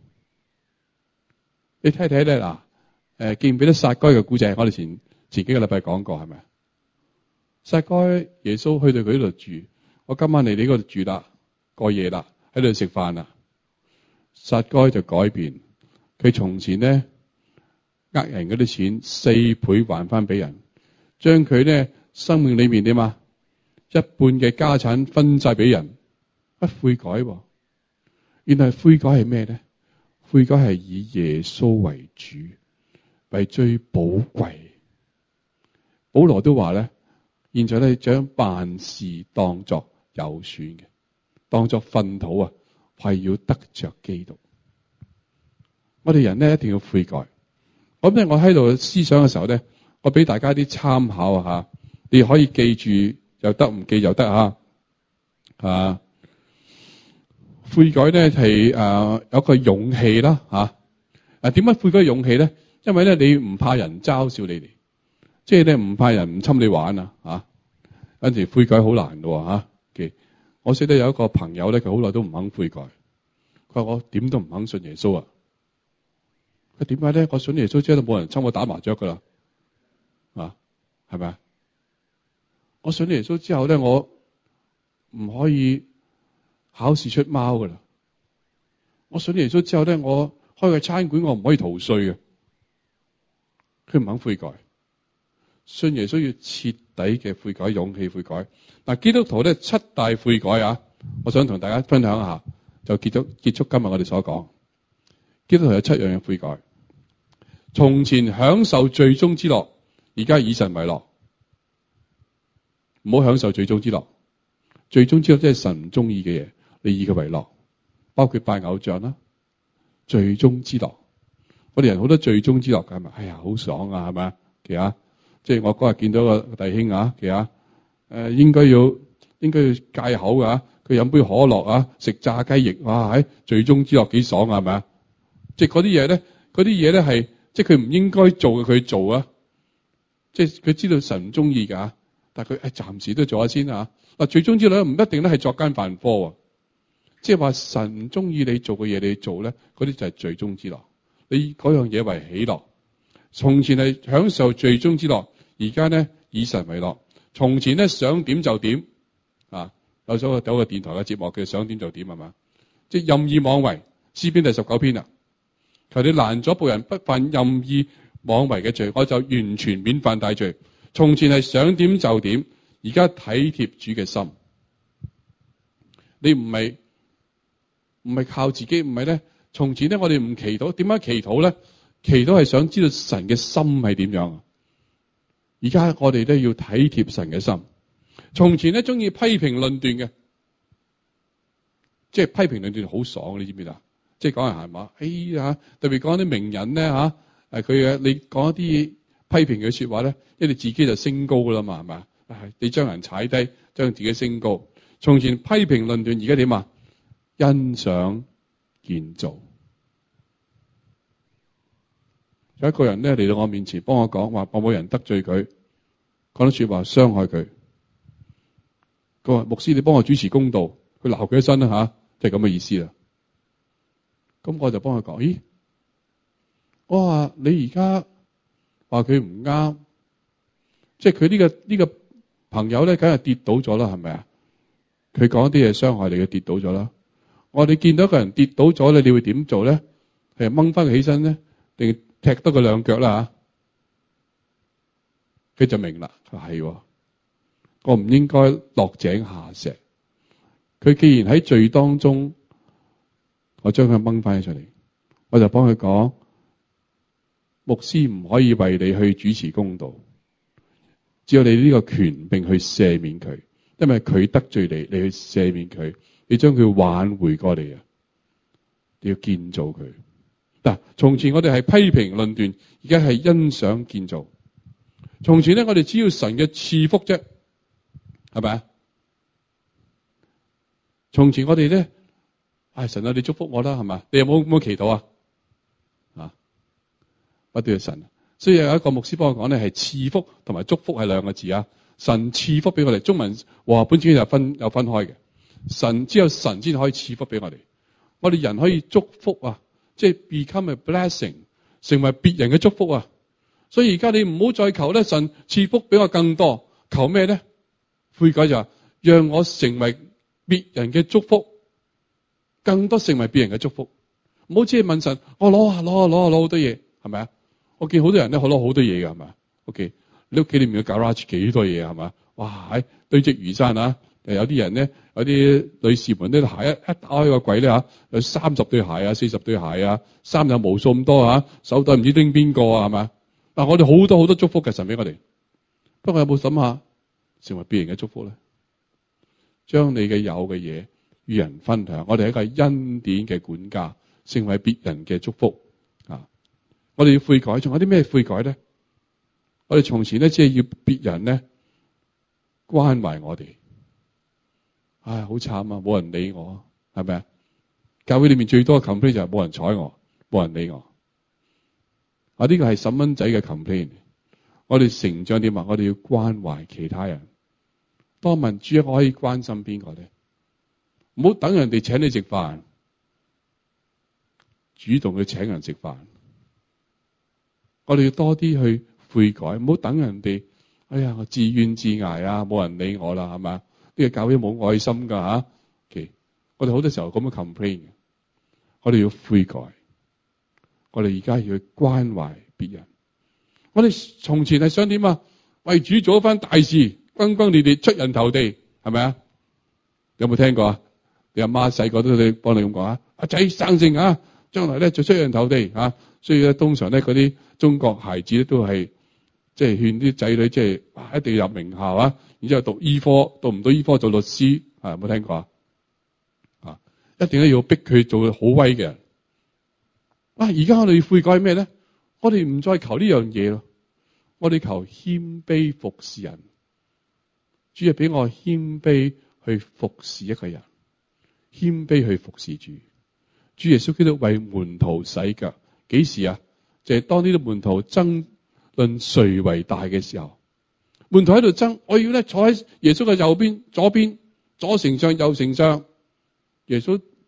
A: 你睇睇咧嗱，記唔記得撒該嘅故仔？我哋前幾個禮拜講過，係咪？撒該耶穌去到佢呢度住，我今晚嚟你嗰度住啦，過夜啦，喺度食飯啦。撒該就改變，佢從前咧呃人嗰啲錢4倍還翻俾人，將佢咧生命裏面點啊一半嘅家產分晒俾人，不悔改。原來悔改係咩咧？悔改係以耶穌為主，為最寶貴。保羅都話咧，現在咧將辦事當作有損嘅，當作糞土啊，係要得着基督。我哋人咧一定要悔改。咁咧，我喺度思想嘅時候咧，我俾大家啲參考啊吓，你可以記住又得，唔記又得啊。悔改咧係有個勇氣啦吓。點解悔改嘅勇氣咧？因為咧你唔怕人嘲笑你哋，即係咧唔怕人唔侵你玩啊吓。跟住悔改好難嘅吓。我識得有一個朋友咧，佢好耐都唔肯悔改。佢話我點都唔肯信耶穌啊。佢點解咧？我信耶穌之後都冇人侵我打麻雀噶啦，係咪啊？我信耶穌之後咧，我唔可以考試出貓噶啦。我信耶穌之後咧，我開個餐館，我唔可以逃稅嘅。佢唔肯悔改。信耶穌要徹底嘅悔改，勇氣悔改。嗱，基督徒咧7大悔改啊，我想同大家分享一下，就結束今日我哋所講。基督徒有7樣嘅悔改。從前享受罪中之樂，而家以神為樂。唔好享受罪中之樂。罪中之樂即係神唔中意嘅嘢，你以佢為樂，包括拜偶像啦。罪中之樂，我哋人好多罪中之樂㗎，係咪？哎呀，好爽啊，係咪啊？其實即係我嗰日見到個弟兄啊，其實應該要戒口㗎。佢飲杯可樂啊，食炸雞翼，哇！喺罪中之樂幾爽啊，係咪啊？即係嗰啲嘢咧係，即係佢唔應該做嘅，佢做啊。即係佢知道神唔中意㗎，但係佢暫時都做下先啊。嗱，罪中之樂唔一定咧係作奸犯科。 即係話神唔中意你做嘅嘢，你做咧，嗰啲就係罪中之樂。你嗰樣嘢為喜樂。從前係享受罪中之樂，而家咧以神為樂。從前咧想點就點啊，有個電台嘅節目叫想點就點係嘛，即係任意妄為。詩篇第19篇啊，求你攔咗僕人不犯任意妄為嘅罪，我就完全免犯大罪。從前係想點就點，而家體貼主嘅心。你唔係靠自己，唔係咧。從前咧我哋唔祈禱，點解祈禱咧？祈禱係想知道神嘅心係點樣。而家我哋都要體貼神嘅心。從前咧中意批評論斷嘅，即係批評論斷好爽，你知唔知啊？即係講人閒話，哎呀，特別講啲名人咧吓，你講一啲批評嘅說話咧，因為你自己就升高噶啦嘛，係咪？你將人踩低，將自己升高。從前批評論斷，而家點啊？欣賞建造。有一個人咧嚟到我面前，幫我講話，我冇人得罪佢，講啲說話傷害佢。佢話牧師，你幫我主持公道，佢鬧佢一身啦吓，即係咁嘅意思啦。咁我就幫佢講，咦，我話你而家話佢唔啱，即係佢呢個朋友咧，梗係跌倒咗啦，係咪啊？佢講啲嘢傷害你，佢跌倒咗啦。我哋見到一個人跌倒咗咧，你會點做咧？係掹翻佢起身咧，定踢多佢兩腳啦吓？佢就明啦，佢係，我唔應該落井下石。佢既然喺罪當中，我將佢掹翻起出嚟，我就幫佢講，牧師唔可以為你去主持公道，只有你呢個權柄去赦免佢，因為佢得罪你，你去赦免佢，你將佢挽回過嚟啊！你要建造佢。嗱，從前我哋係批評論斷，而家係欣賞建造。從前咧，我哋只要神嘅賜福啫，係咪啊？從前我哋咧，神啊，你祝福我啦，係嘛？你有冇祈禱啊？不斷係神。所以有一個牧師幫我講咧，係賜福同埋祝福係兩個字啊。神賜福俾我哋，中文和合本聖經有分開嘅。神只有神先可以賜福俾我哋。我哋人可以祝福啊，即係 become a blessing， 成為別人嘅祝福啊。所以而家你唔好再求咧，神賜福俾我更多，求咩咧？悔改就話，讓我成為別人嘅祝福，更多成為別人嘅祝福。唔好只係問神，我攞下好多嘢，係咪啊？我見好多人咧，攞好多嘢嘅，係咪 ？OK， 你屋企裏面嘅 garage 幾多嘢係嘛？哇，堆積如山啊！有啲人咧，有啲女士們咧，鞋一打開個櫃咧吓，有30對鞋啊，40對鞋啊，衫有無數咁多啊，手袋唔知拎邊個啊，係嘛？嗱，我哋好多祝福嘅神俾我哋，不過有冇諗下成為別人嘅祝福咧？將你嘅有嘅嘢與人分享，我哋係一個恩典嘅管家，成為別人嘅祝福啊！我哋要悔改，仲有啲咩悔改咧？我哋從前咧，只係要別人咧關懷我哋。唉，好慘啊！冇人理我，係咪啊？教會裏面最多嘅 complaint 就係冇人睬我，冇人理我。呢個係細蚊仔嘅 complaint。我哋成長點啊？我哋要關懷其他人。多問主，我可以關心邊個咧？唔好等人哋請你食飯，主動去請人食飯。我哋要多啲去悔改，唔好等人哋。哎呀，我自怨自艾啊，冇人理我啦，係咪？呢個教會冇愛心噶吓。Okay. 我哋好多時候咁樣 complain 嘅。我哋要悔改，我哋而家要去關懷別人。我哋從前係想點啊？為主做一番大事，轟轟烈烈出人頭地，係咪啊？有冇聽過啊？你阿媽細個都幫你咁講啊？阿仔生性啊，將來咧就出人頭地啊！所以咧，通常咧嗰啲中國孩子咧都係即係勸啲仔女，即係一定要入名校啊！然之後讀醫科，讀唔到醫科做律師，有冇聽過啊？一定咧要逼佢做好威嘅人。而家我哋要悔改咩咧？我哋唔再求呢樣嘢咯，我哋求謙卑服侍人。主要俾我謙卑去服侍一個人，謙卑去服侍主。主耶穌基督為門徒洗腳，幾時啊？就係當呢啲門徒爭論誰為大嘅時候，門徒喺度爭，我要咧坐喺耶穌嘅右邊、左邊，左丞相右丞相。耶穌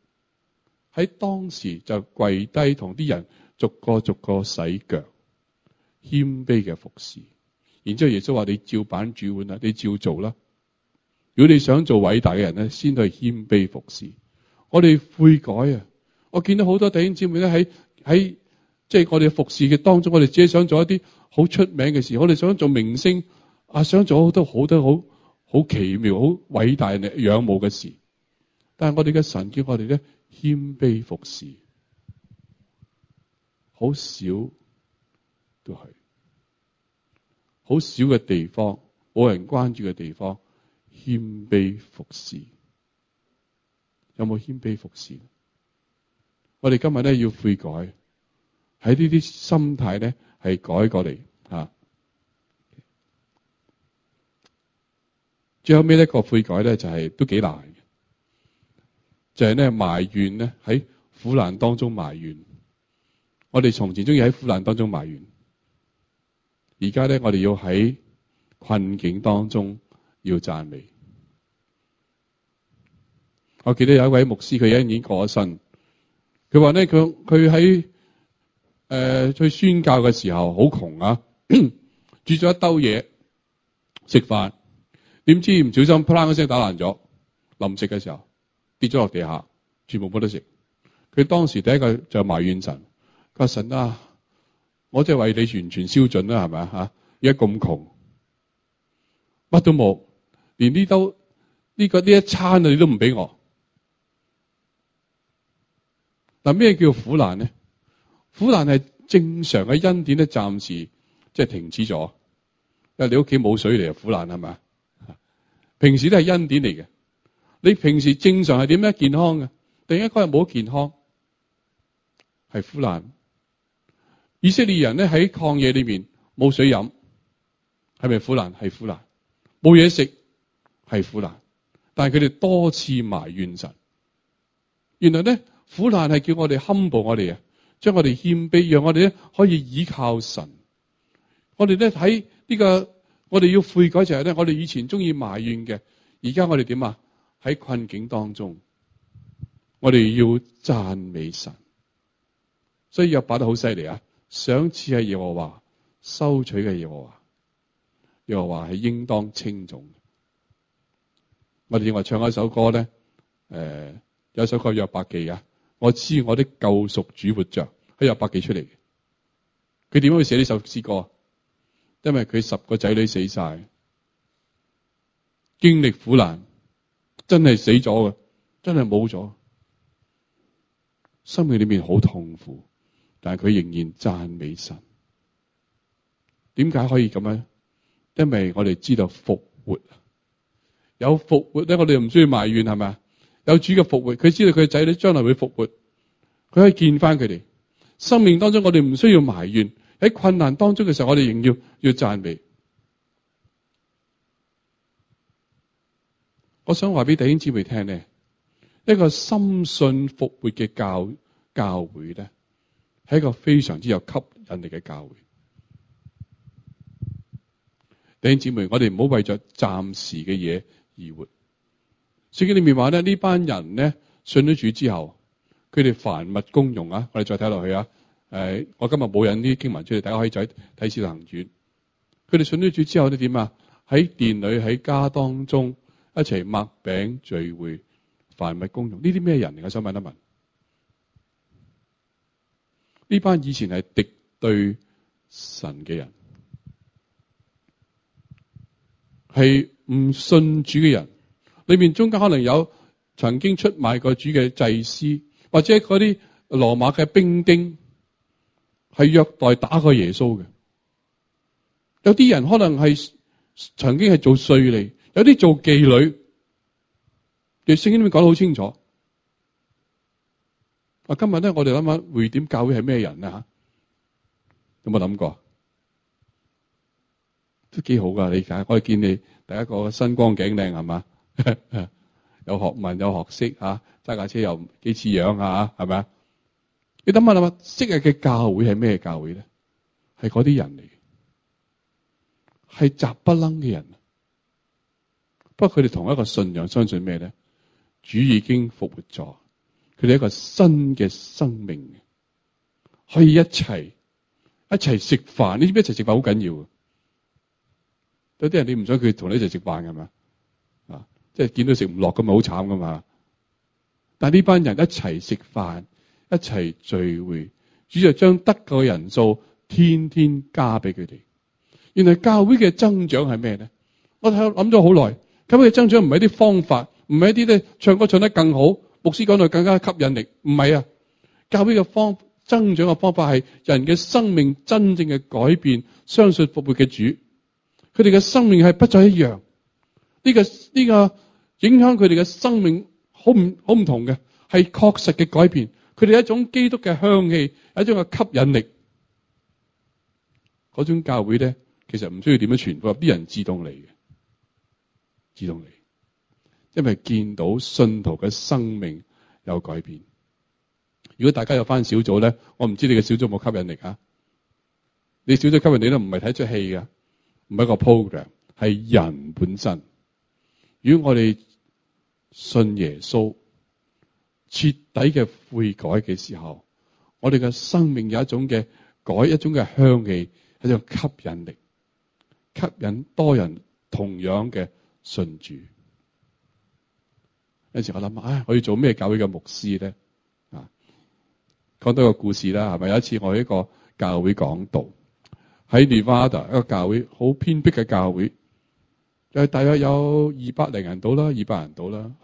A: 喺當時就跪低同啲人逐個逐個洗腳，謙卑嘅服侍。然之後耶穌話：你照板煮碗啦，你照做啦。如果你想做偉大嘅人咧，先去謙卑服侍。我哋悔改啊！我見到好多弟兄姊妹咧喺即係我哋服侍嘅當中，我哋自己想做一啲好出名嘅事，我哋想做明星啊，想做好多好奇妙、好偉大嘅仰慕嘅事。但係我哋嘅神叫我哋咧謙卑服侍，好少都係好少嘅地方，冇人關注嘅地方，謙卑服侍。有冇謙卑服侍？我哋今日咧要悔改，喺呢啲心態咧係改過嚟吓。最後尾一個悔改咧就係都幾難嘅，就係咧埋怨咧喺苦難當中埋怨。我哋從前中意喺苦難當中埋怨，而家咧我哋要喺困境當中要讚美。我記得有一位牧師，佢已經過咗身。佢話咧，佢喺去宣教嘅時候好窮啊，煮咗一兜嘢食飯，點知唔小心砰一聲打爛咗，臨食嘅時候跌咗落地下，全部冇得食。佢當時第一個就埋怨神，佢話神啊，我即係為你完全燒盡啦，係咪啊？吓，而家咁窮，乜都冇，連呢一餐你都唔俾我。嗱，咩叫苦難咧？苦難係正常嘅恩典咧，暫時即係停止咗。因為你屋企冇水嚟啊，苦難係咪？平時都係恩典嚟嘅。你平時正常係點咧？健康嘅，突然間嗰日冇健康，係苦難。以色列人咧喺曠野裏面冇水飲，係咪苦難？係苦難。冇嘢食，係苦難。但係佢哋多次埋怨神。原來咧。苦難係叫我哋 humble 我哋啊，將我哋謙卑，讓我哋咧可以依靠神。我哋咧喺呢個，我哋要悔改就係咧，我哋以前中意埋怨嘅，而家我哋點啊？喺困境當中，我哋要讚美神。所以約伯得好犀利啊！賞賜係耶和華，收取嘅耶和華，耶和華係應當稱頌。我哋認為唱一首歌咧，有一首歌約伯記啊。我知我的救贖主活着，喺約伯記出嚟嘅。佢點樣去寫呢首詩歌？因為佢10個仔女死晒，經歷苦難，真係死咗嘅，真係冇咗，生命裏面好痛苦，但係佢仍然讚美神。點解可以咁樣？因為我哋知道復活，有復活咧，我哋又唔需要埋怨，係咪啊？有主嘅復活，佢知道佢嘅仔女將來會復活，佢可以見翻佢哋。生命當中我哋唔需要埋怨，喺困難當中嘅時候，我哋仍要讚美。我想話俾弟兄姊妹聽咧，一個深信復活嘅教會咧，係一個非常之有吸引力嘅教會。弟兄姊妹，我哋唔好為咗暫時嘅嘢而活。聖經裏面話咧，呢班人咧信咗主之後，佢哋凡物公用啊！我哋再睇落去啊！我今日冇引啲經文出嚟，大家可以再睇《使徒行傳》。佢哋信咗主之後咧點啊？喺殿裏喺家當中一齊擘餅聚會，凡物公用。呢啲咩人嚟？我想問一問。呢班以前係敵對神嘅人，係唔信主嘅人。裏面中間可能有曾經出賣過主嘅祭司，或者嗰啲羅馬嘅兵丁係虐待打過耶穌嘅。有啲人可能係曾經係做稅吏，有啲做妓女。聖經裏面講得好清楚。今日咧我哋諗下會點教會係咩人啊？有冇諗過？都幾好噶理解。我哋見你第一個身光頸靚係嘛？有學問有學識吓，揸架車又幾似樣啊，係咪啊？你諗下昔日嘅教會係咩教會咧？係嗰啲人嚟，係雜不楞嘅人。不過佢哋同一個信仰，相信咩咧？主已經復活咗， 佢哋一個新嘅生命，可以一齊食飯。你知唔知一齊食飯好緊要啊？有啲人你唔想佢同你一齊食飯㗎嘛？啊，即係見到食唔落咁咪好慘噶嘛。但係呢班人一齊食飯，一齊聚會，主就將得救嘅人數天天加俾佢哋。原來教會嘅增長係咩咧？我諗咗好耐，教會嘅增長唔係一啲方法，唔係一啲咧唱歌唱得更好，牧師講到更加吸引力，唔係啊。教會嘅增長嘅方法係人嘅生命真正嘅改變，相信復活嘅主，佢哋嘅生命係不再一樣。呢個影響佢哋嘅生命好唔同嘅，係確實嘅改變。佢哋一種基督嘅香氣，一種嘅吸引力。嗰種教會咧，其實唔需要點樣傳播，啲人自動嚟嘅，自動嚟，因為見到信徒嘅生命有改變。如果大家有返小組咧，我唔知你嘅小組有冇吸引力啊？你小組吸引力咧，唔係睇出戲嘅，唔係一個 program， 係人本身。如果我哋信耶穌，徹底嘅悔改嘅時候，我哋嘅生命有一種嘅一種嘅香氣，一種吸引力，吸引多人同樣嘅信主。有時我諗，我要做咩教會嘅牧師咧？啊，講多個故事啦，係咪？有一次我喺一個教會講道，喺 Nevada 一個教會，好偏僻嘅教會。大約有200零人到啦，200人到啦，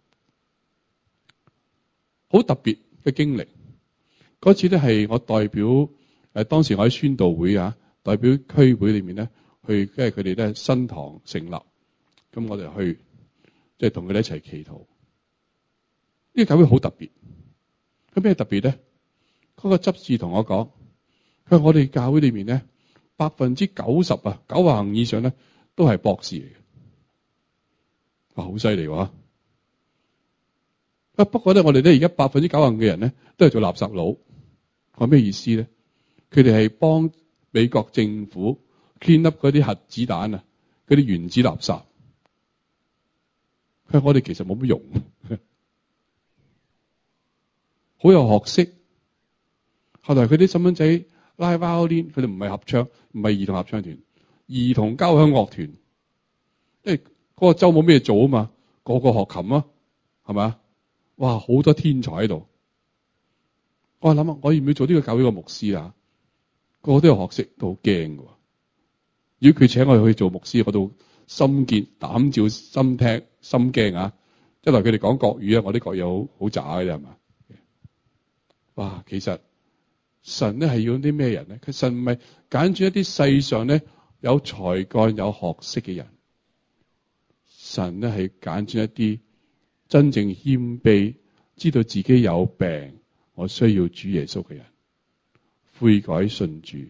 A: 好特別嘅經歷。嗰次咧係我代表當時我喺宣道會代表區會裏面咧去，即係佢哋咧新堂成立，咁我哋去即係同佢哋一齊祈禱。呢個教會好特別，咁咩特別咧？嗰個執事同我講，佢話我哋教會裏面咧90%，90行以上咧都係博士嚟嘅。哇，好犀利喎！不過咧，我哋咧而家90%嘅人咧都係做垃圾佬。話咩意思咧？佢哋係幫美國政府 clean up 嗰啲核子彈啊，嗰啲原子垃圾。佢話我哋其實冇乜用，好有學識。後來佢啲細蚊仔拉 violin， 佢哋唔係合唱，唔係兒童合唱團，兒童交響樂團，因為嗰個州冇咩做啊嘛，個個學琴啊，係咪？哇，好多天才喺度。我諗我要唔要做呢個教會嘅牧師啊？個個都有學識，都好驚㗎。如果佢請我去做牧師，我都心驚膽戰心聽心驚啊！一來佢哋講國語啊，我啲國語好渣嘅啫，係嘛？哇，其實神咧係要啲咩人咧？佢神唔係揀住一啲世上咧有才幹有學識嘅人。神咧係揀選一啲真正謙卑，知道自己有病，我需要主耶穌嘅人，悔改信主。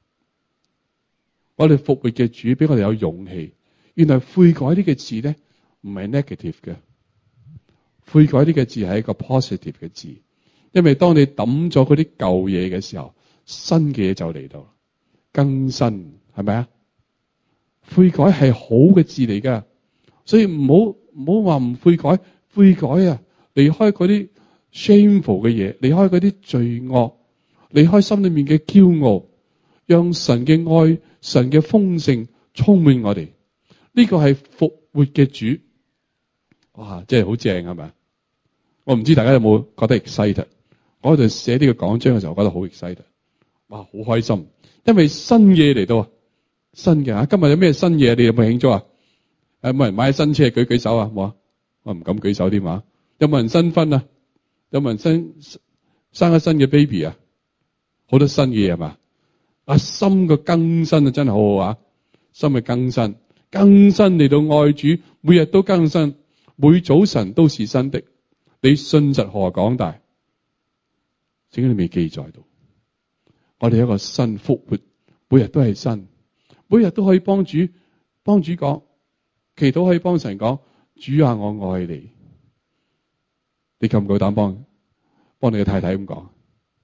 A: 我哋復活嘅主俾我哋有勇氣。原來悔改呢個字咧唔係 negative 嘅，悔改呢個字係一個 positive 嘅字，因為當你抌咗嗰啲舊嘢嘅時候，新嘅嘢就嚟到更新，係咪啊？悔改係好嘅字嚟噶。所以唔好話唔悔改，悔改啊！離開嗰啲 shameful 嘅嘢，離開嗰啲罪惡，離開心裏面嘅驕傲，讓神嘅愛、神嘅豐盛充滿我哋。呢個係復活嘅主，哇！真係好正係咪？我唔知大家有冇覺得 excited？ 我喺度寫呢個講章嘅時候，我覺得好 excited， 哇！好開心，因為新嘢嚟到，新嘅今日有咩新嘢？你有冇興趣啊？有冇人買新車？舉手啊！冇啊！我唔敢舉手添嘛。有冇人新婚啊？有冇人生咗新嘅 baby 啊？好多新嘅嘢係嘛？心嘅更新啊，真係好好啊！心嘅更新嚟到愛主，每日都更新，每早晨都是新的。你信實何廣大？聖經裏未記載到，我哋有一個新復活，每日都係新，每日都可以幫主講。祈禱可以幫神講，主啊，我愛你。你夠唔夠膽幫你嘅太太咁講？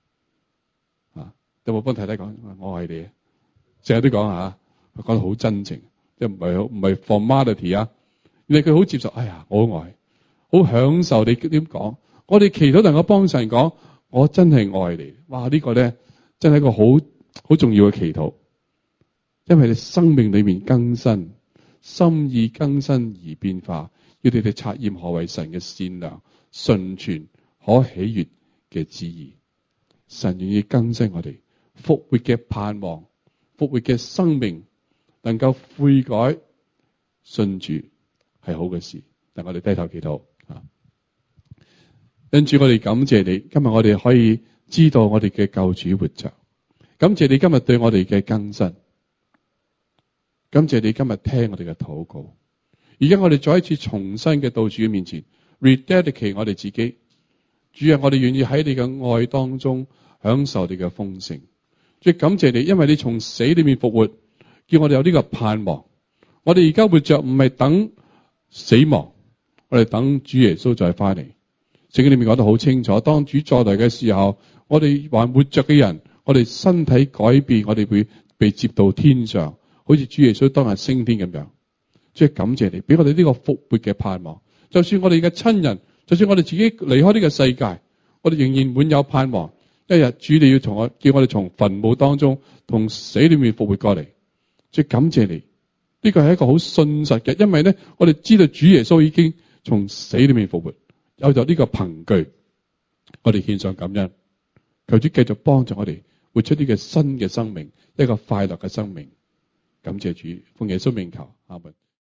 A: 有冇幫太太講我愛你？成日都講吓，講得好真情，即係唔係 formality 啊？你佢好接受，哎呀，我好愛，好享受你點講， 我哋祈禱能夠幫神講，我真係愛你。哇！呢個咧真係一個好重要嘅祈禱，因為你生命裏面更新，心意更新而變化，要你哋察驗何為神嘅善良、純全、可喜悅嘅旨意。神願意更新我哋復活嘅盼望，復活嘅生命，能夠悔改信主係好嘅事。但我哋低頭祈禱啊！因住我哋感謝你，今日我哋可以知道我哋嘅救主活着。感謝你今日對我哋嘅更新，感謝你今日聽我哋嘅禱告。而家我哋再一次重新嘅到主嘅面前 rededicate 我哋自己。主啊，我哋願意喺你嘅愛當中享受你嘅豐盛。主，感謝你，因為你從死裏面復活，叫我哋有呢個盼望。我哋而家活着唔係等死亡，我哋等主耶穌再翻嚟。聖經裏面講得好清楚，當主再來嘅時候，我哋還活着嘅人，我哋身體改變，我哋會被接到天上，好似主耶穌當日升天咁樣。即係感謝你，俾我哋呢個復活嘅盼望。就算我哋嘅親人，就算我哋自己離開呢個世界，我哋仍然滿有盼望。一日主你要叫我哋從墳墓當中，同死裏面復活過嚟。即係感謝你，呢個係一個好信實嘅，因為咧我哋知道主耶穌已經從死裏面復活，有咗呢個憑據，我哋獻上感恩。求主繼續幫助我哋活出呢個新嘅生命，一個快樂嘅生命。感謝主，奉耶穌名求，阿門。